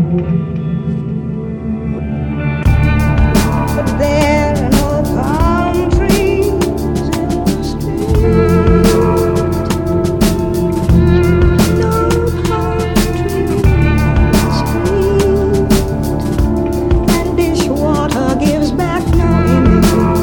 But there are no palm trees in the street. No palm trees in the street. And dishwater gives back no image.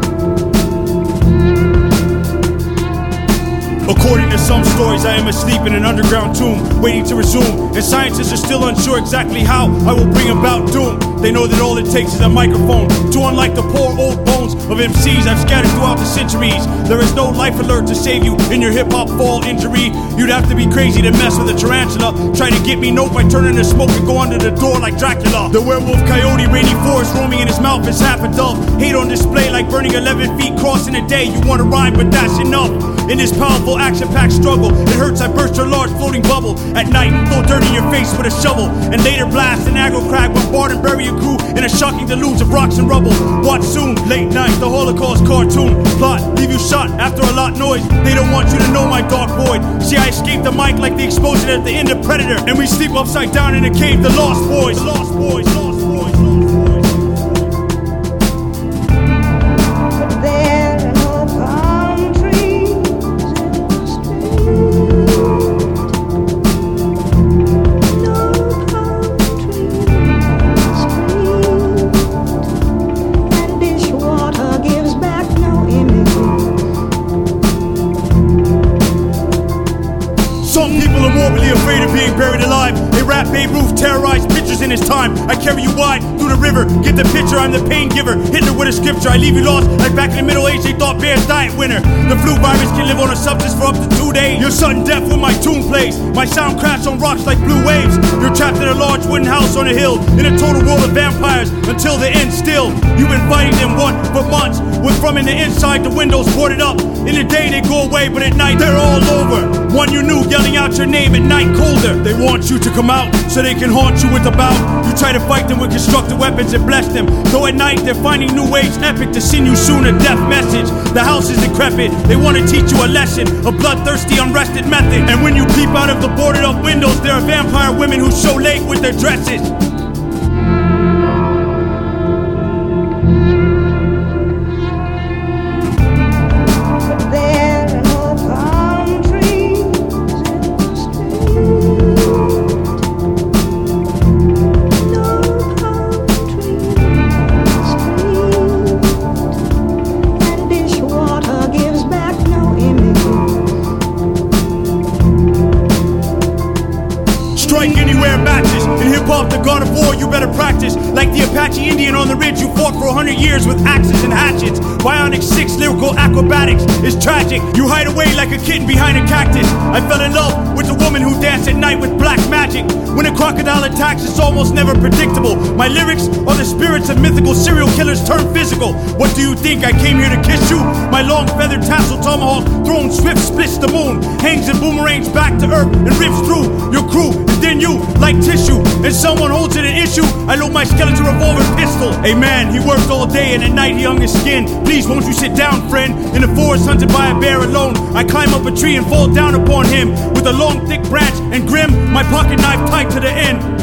According to some stories, I am asleep in an underground tomb, waiting to resume. And scientists are still unsure exactly how I will bring about doom. They know that all it takes is a microphone to unlike the poor old bones of MCs I've scattered throughout the centuries. There is no life alert to save you in your hip-hop fall injury. You'd have to be crazy to mess with a tarantula. Try to get me note by turning the smoke and go under the door like Dracula. The werewolf coyote, rainy forest, roaming in his mouth is half a dove. Hate on display like burning 11 feet crossing a day. You want to rhyme, but that's enough. In this powerful action-packed struggle, it hurts I burst your large floating bubble. At night, throw dirt in your face with a shovel, and later blast an aggro crack, bombard and bury a crew in a shocking deluge of rocks and rubble. Watch soon, late night, the Holocaust cartoon plot, leave you shot after a lot noise. They don't want you to know my dark void. See, I escaped the mic like the explosion at the end of Predator, and we sleep upside down in a cave, the Lost Boys. The Lost Boys, Lost Boys, Lost Boys. But there are no palm trees in the street. No palm trees in the street. And dishwater gives back no image. Some people are morbidly afraid of being buried alive. They rap Babe Ruth, terrorized pictures in his time. I carry you wide through the river, get the picture, I'm the pain giver. Hitler with a scripture, I leave you lost. Like back in the Middle Age, they thought bears diet winner. The flu virus can live on a substance for up to 2 days. You're sudden death when my tune plays. My sound crashed on rocks like blue waves. You're trapped in a large wooden house on a hill, in a total world of vampires, until the end still. You've been fighting them one for months, with from in the inside the windows boarded up. In the day they go away, but at night they're all over. One you knew yelling out your name at night colder. They want you to come out so they can haunt you with a bout. You try to fight them with constructed weapons and bless them, though at night they're finding new ways epic to send you soon a death message. The house is decrepit, they want to teach you a lesson, a bloodthirsty unrested method. And when you peep out of the boarded up windows, there are vampire women who show leg with their dresses. But there are no palm trees in the street. No palm trees in the street. And dishwater gives back no image. Strike anywhere matches. In hip-hop, the god of war, you better practice. Like the Apache Indian on the ridge, you fought for 100 years with axes and hatchets. Bionic 6 lyrical acrobatics is tragic. You hide away like a kitten behind a cactus. I fell in love with the woman who danced at night with black magic. When a crocodile attacks, it's almost never predictable. My lyrics are the spirits of mythical serial killers turned physical. What do you think, I came here to kiss you? My long feathered tassel tomahawk thrown swift splits the moon, hangs and boomerangs back to earth and rips through your crew. And then you, like tissue, and someone holds it an issue, I load my skeleton revolver pistol. A man, he worked all day and at night he hung his skin. Please, won't you sit down, friend? In the forest hunted by a bear alone, I climb up a tree and fall down upon him with a long thick branch and grim, my pocket knife tight to the end.